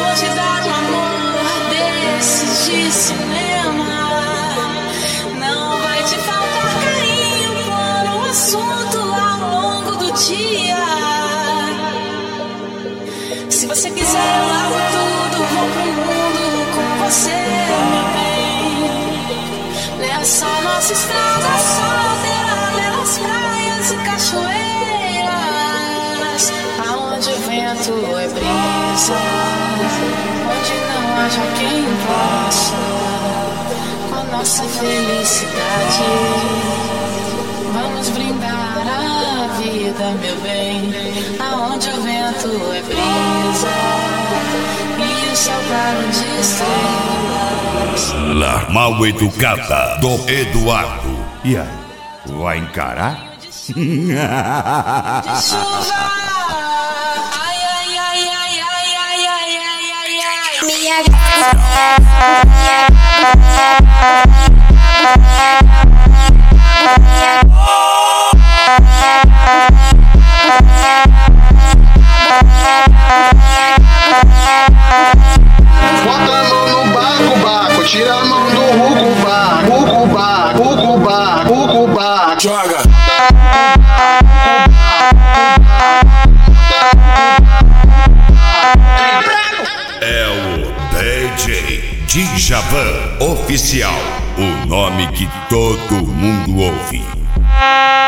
te dar um amor desses de cinema. Não vai te faltar carinho por um assunto ao longo do dia. Se você quiser, eu largo tudo, vou pro mundo com você, meu bem. Nessa nossa estrada solteira, pelas praias e cachoeiras, aonde o vento é brisa, onde não haja quem possa com a nossa felicidade. Vamos brindar a vida, meu bem, aonde o vento é brisa e o céu claro de estrelas. La Mal Educada do Eduardo. E aí, vai encarar? De chuva. Ai, ai, ai, ai, ai, ai, ai, ai, ai, ai. Bota a mão no baco, baco, tira a mão do rucubá, rucubá, rucubá, rucubá. Joga. É o DJ Djavan Oficial, o nome que todo mundo ouve.